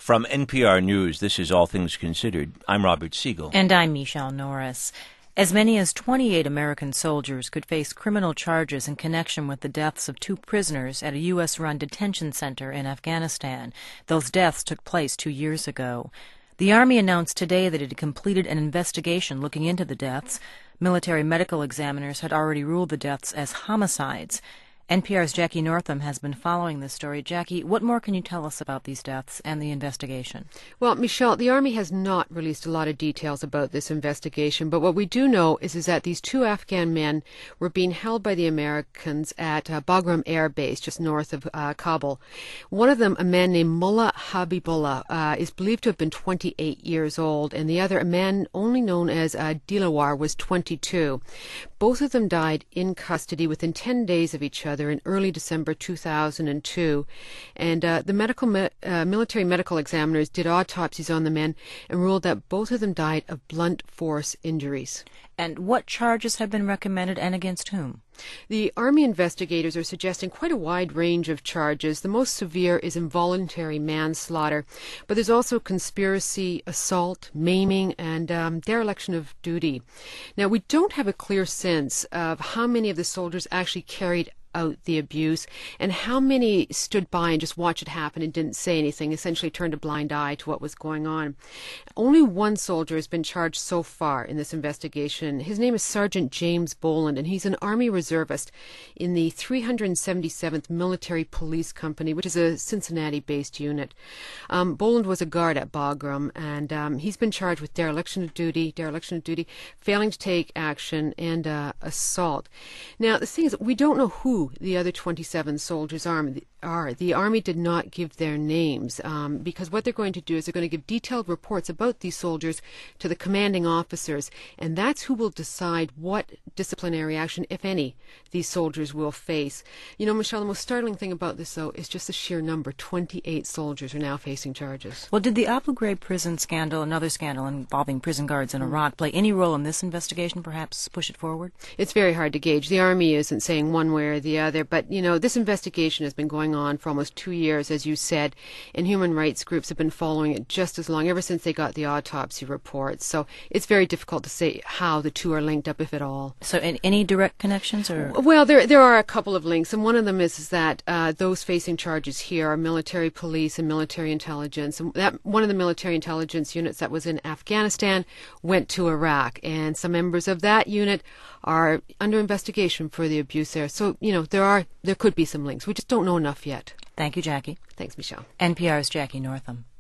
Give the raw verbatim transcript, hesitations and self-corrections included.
From N P R News, this is All Things Considered. I'm Robert Siegel. And I'm Michelle Norris. As many as twenty-eight American soldiers could face criminal charges in connection with the deaths of two prisoners at a U S-run detention center in Afghanistan. Those deaths took place two years ago. The Army announced today that it had completed an investigation looking into the deaths. Military medical examiners had already ruled the deaths as homicides. N P R's Jackie Northam has been following this story. Jackie, what more can you tell us about these deaths and the investigation? Well, Michelle, the Army has not released a lot of details about this investigation, but what we do know is, is that these two Afghan men were being held by the Americans at uh, Bagram Air Base, just north of uh, Kabul. One of them, a man named Mullah Habibullah, uh, is believed to have been twenty-eight years old, and the other, a man only known as uh, Dilawar, was twenty-two. Both of them died in custody within ten days of each other in early December two thousand two, and uh, the medical me- uh, military medical examiners did autopsies on the men and ruled that both of them died of blunt force injuries. And what charges have been recommended, and against whom? The Army investigators are suggesting quite a wide range of charges. The most severe is involuntary manslaughter, but there's also conspiracy, assault, maiming, and um, dereliction of duty. Now, we don't have a clear sense of how many of the soldiers actually carried out the abuse and how many stood by and just watched it happen and didn't say anything, essentially turned a blind eye to what was going on. Only one soldier has been charged so far in this investigation. His name is Sergeant James Boland, and he's an Army reservist in the three hundred seventy-seventh Military Police Company, which is a Cincinnati-based unit. Um, Boland was a guard at Bagram, and um, he's been charged with dereliction of duty, dereliction of duty, failing to take action, and uh, assault. Now, the thing is, we don't know who the other twenty-seven soldiers are. are. The Army did not give their names um, because what they're going to do is they're going to give detailed reports about these soldiers to the commanding officers, and that's who will decide what disciplinary action, if any, these soldiers will face. You know, Michelle, the most startling thing about this, though, is just the sheer number. twenty-eight soldiers are now facing charges. Well, did the Abu Ghraib prison scandal, another scandal involving prison guards in mm. Iraq, play any role in this investigation, perhaps push it forward? It's very hard to gauge. The Army isn't saying one way or the other, but, you know, this investigation has been going on for almost two years, as you said, and human rights groups have been following it just as long, ever since they got the autopsy reports. So it's very difficult to say how the two are linked up, if at all. So any direct connections? Or Well, there there are a couple of links, and one of them is, is that uh, those facing charges here are military police and military intelligence. And that one of the military intelligence units that was in Afghanistan went to Iraq, and some members of that unit are under investigation for the abuse there. So, you know, there are there could be some links. We just don't know enough yet. Thank you, Jackie. Thanks, Michelle. N P R's Jackie Northam.